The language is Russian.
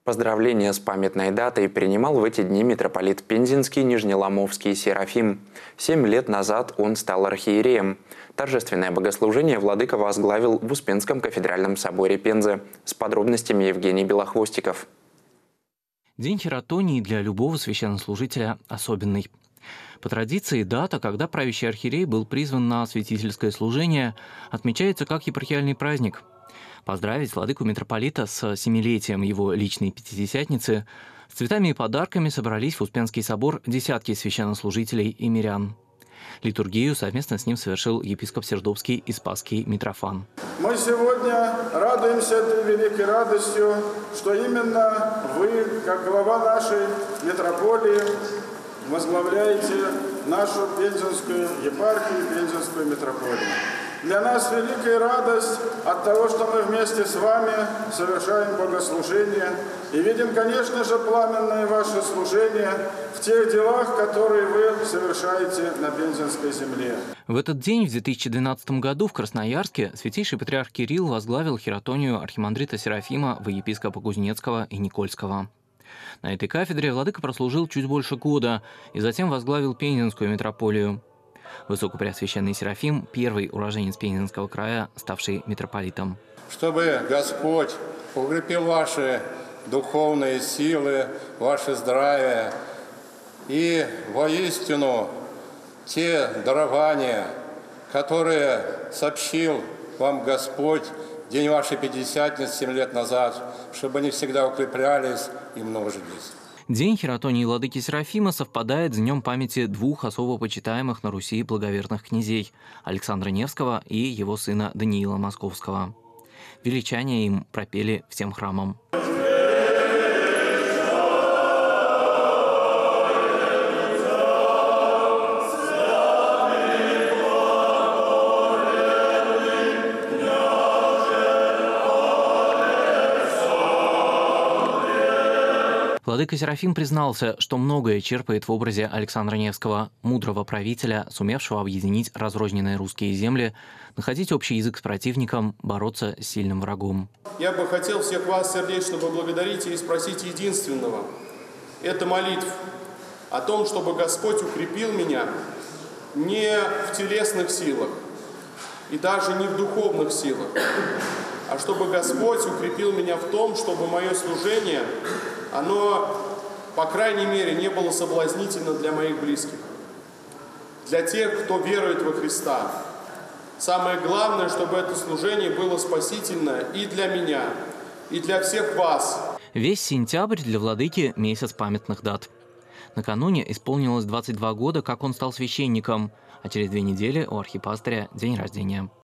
Поздравления с памятной датой принимал в эти дни митрополит Пензенский Нижнеломовский Серафим. 7 лет назад он стал архиереем. Торжественное богослужение владыка возглавил в Успенском кафедральном соборе Пензы. С подробностями Евгений Белохвостиков. День хератонии для любого священнослужителя особенный. По традиции, дата, когда правящий архиерей был призван на святительское служение, отмечается как епархиальный праздник. Поздравить владыку митрополита с 7-летием его личной пятидесятницы с цветами и подарками собрались в Успенский собор десятки священнослужителей и мирян. Литургию совместно с ним совершил епископ Сердобский и Спасский Митрофан. Мы сегодня радуемся этой великой радостью, что именно вы, как глава нашей митрополии, возглавляете нашу Пензенскую епархию, Пензенскую митрополию. Для нас великая радость от того, что мы вместе с вами совершаем богослужение и видим, конечно же, пламенное ваше служение в тех делах, которые вы совершаете на Пензенской земле. В этот день, в 2012 году, в Красноярске святейший патриарх Кирилл возглавил хератонию архимандрита Серафима во епископа Кузнецкого и Никольского. На этой кафедре владыка прослужил чуть больше года и затем возглавил Пензенскую митрополию. Высокопреосвященный Серафим – первый уроженец Пензенского края, ставший митрополитом. Чтобы Господь укрепил ваши духовные силы, ваше здравие и воистину те дарования, которые сообщил вам Господь в день вашей пятидесятницы 7 лет назад, чтобы они всегда укреплялись и множились. День хератонии владыки Серафима совпадает с днем памяти двух особо почитаемых на Руси благоверных князей – Александра Невского и его сына Даниила Московского. Величание им пропели всем храмам. Владыка Серафим признался, что многое черпает в образе Александра Невского, мудрого правителя, сумевшего объединить разрозненные русские земли, находить общий язык с противником, бороться с сильным врагом. Я бы хотел всех вас сердечно поблагодарить и спросить единственного. Это молитв о том, чтобы Господь укрепил меня не в телесных силах и даже не в духовных силах, а чтобы Господь укрепил меня в том, чтобы мое служение, оно, по крайней мере, не было соблазнительно для моих близких, для тех, кто верует во Христа. Самое главное, чтобы это служение было спасительно и для меня, и для всех вас. Весь сентябрь для владыки – месяц памятных дат. Накануне исполнилось 22 года, как он стал священником, а через 2 недели у архипастыря день рождения.